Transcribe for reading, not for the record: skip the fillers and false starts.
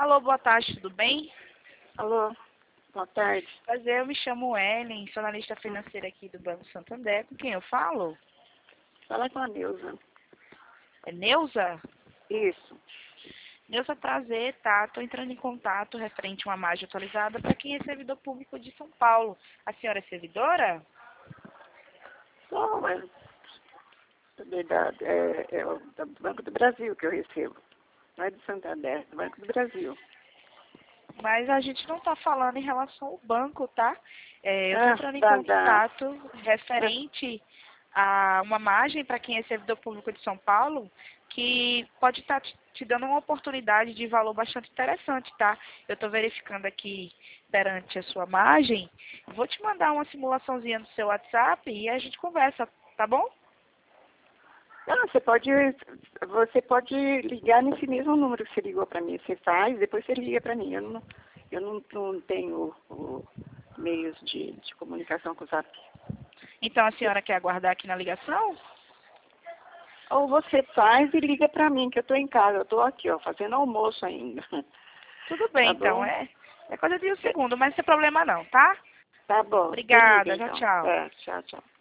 Alô, boa tarde, tudo bem? Alô, boa tarde. Prazer, eu me chamo Ellen, sou analista financeira aqui do Banco Santander. Com quem eu falo? Fala com a Neuza. É Neuza? Isso. Neuza, prazer, tá? Estou entrando em contato referente a uma margem atualizada para quem é servidor público de São Paulo. A senhora é servidora? Só, mas na verdade, é o do Banco do Brasil que eu recebo. Não é do Santander, é do Banco do Brasil. Mas a gente não está falando em relação ao banco, tá? Eu estou entrando em Da, contato referente a uma margem para quem é servidor público de São Paulo que pode estar te dando uma oportunidade de valor bastante interessante, tá? Eu estou verificando aqui perante a sua margem. Vou te mandar uma simulaçãozinha no seu WhatsApp e a gente conversa, tá bom? você pode ligar nesse mesmo número que você ligou para mim. Você faz, depois você liga para mim. Eu não tenho meios de comunicação com o Zap. Então a senhora quer aguardar aqui na ligação? Ou você faz e liga para mim, que eu estou em casa. Eu estou aqui, ó, fazendo almoço ainda. Tudo bem, Tá então. bom? É coisa de um segundo, mas não tem problema não, tá? Tá bom. Você liga, Obrigada. Tchau, então. tchau. Tchau, tchau.